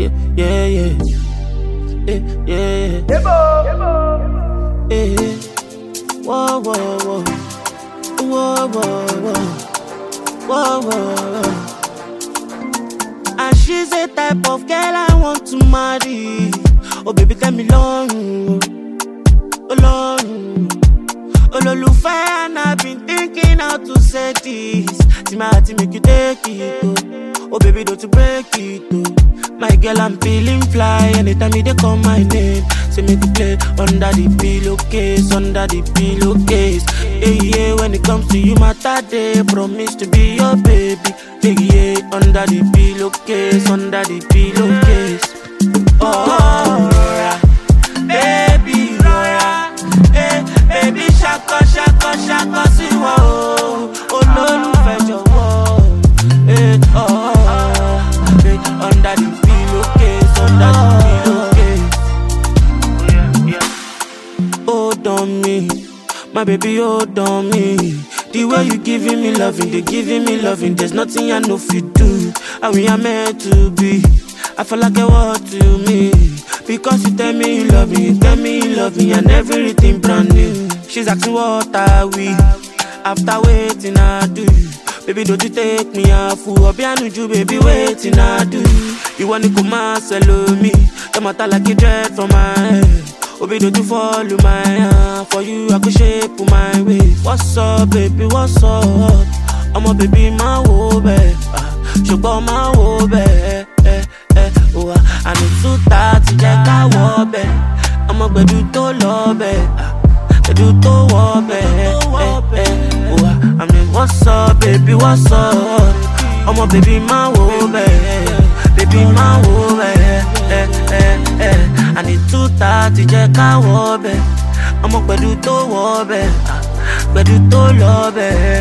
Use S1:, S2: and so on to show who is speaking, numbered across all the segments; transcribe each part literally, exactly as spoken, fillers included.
S1: yeah, yeah, yeah, yeah, yeah, yeah, yeah. Whoa, whoa, whoa, whoa, whoa, whoa, whoa, whoa. And she's the type of girl I want to marry. Oh baby, tell me long, oh long, oh lolufe, and I've been thinking how to say this. See my heart make you take it, oh, oh baby, don't you break it, oh. My girl, I'm feeling fly anytime they call my name. Say make you play under the pillowcase, under the pillowcase. Yeah, yeah, when it comes to you, my day, promise to be your baby. Yeah, yeah, under the pillowcase, under the pillowcase. Oh, Rora, baby, Rora. Hey, baby, shaka, shaka, shaka, see what? Oh, no, no, fetch your wall. Hey, oh, hey, under the pillowcase, under the pillowcase. Yeah, yeah. Hold on me, my baby, hold on me. The way you giving me loving, they giving me loving. There's nothing I know if you do. How we are meant to be. I feel like I want to me. Because you tell me you love me, you tell me you love me, and everything brand new. She's asking what are we? After waiting I do. Baby, don't you take me off? I'll be on you, baby, waiting I do. You want to come and sell me? The matter like a dread from my head. Oh, baby, don't you follow my hand? For you, I could shape my ways. What's up, baby, what's up? I'm a baby, my wobe. Sugar, my wobe. Oh, I need to start to check out wobe. I'm a baby, to love it. Baby, to wobe. Oh, I mean, what's up, baby, what's up? I'm a baby, my wobe. Baby, my wobe. I need to start to check out wobe. I'm a baby, to wobe. Baby, to love it.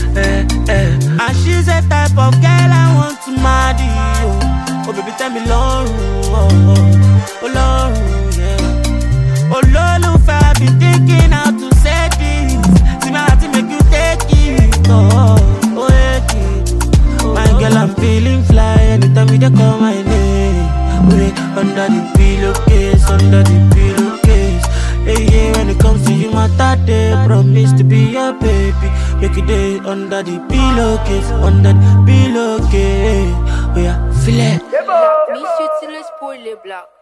S1: And she's the type of girl I want to marry. Oh, oh baby, tell me long, oh, oh, oh long, yeah. Oh lolufe, I've been thinking how to say this. See my heart make you take it, oh, oh, take it. My girl, I'm feeling fly anytime they call my name. Wait, under the pillowcase, under the pillowcase. Hey, yeah, when it comes to you, my day, promise to be your baby. Make it day under the pillowcase, under the pillowcase. Oh yeah, feel it.
S2: Miss you till it's poorly black.